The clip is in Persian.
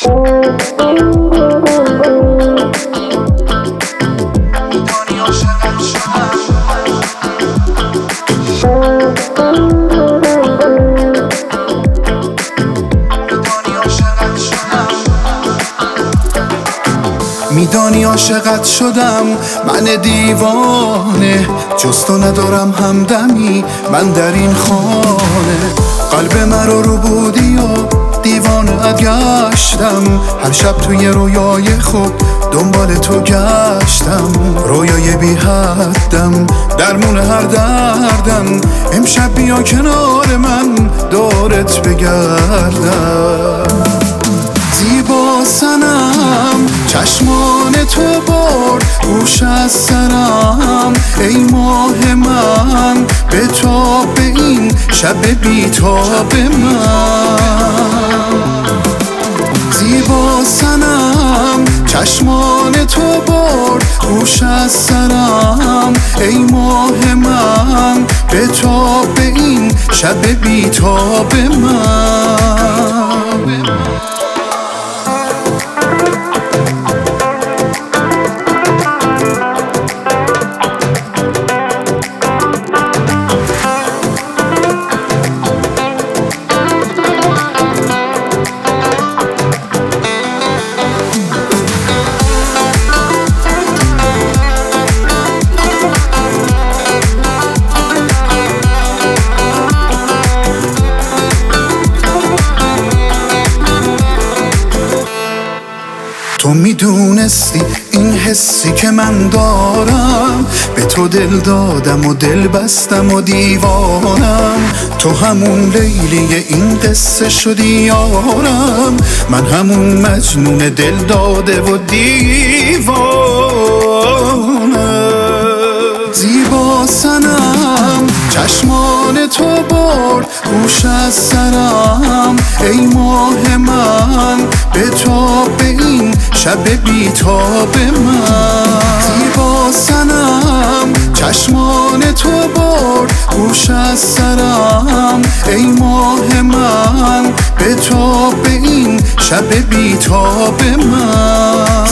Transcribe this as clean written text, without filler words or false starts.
میدانی عاشقت شدم من دیوانه، جز تو ندارم همدمی من در این خانه. قلب مرا رو بودی و دیوانه‌ات گشتم، هر شب توی رویای خود دنبال تو گشتم. رویای بی حدم درمون هر دردم، امشب بیا کنار من دورت بگردم. زیبا سنم چشمان تو برد گوش از سرم، ای ماه من بتاب این شب بیتاب من. زیبا سنم چشمان تو برد گوش از سرم، ای ماه من بتاب این شب بیتاب من. تو میدونستی این حسی که من دارم، به تو دل دادم و دل بستم و دیوانم. تو همون لیلی این قصه شدی یارم، من همون مجنون دل داده و دیوانم. زیبا سنم چشمان تو برد گوش از سرم، ای ماه من بتاب این شب بیتاب من. زیبا سنم چشمان تو برد گوش از سرم، ای ماه من بتاب این شب بیتاب من.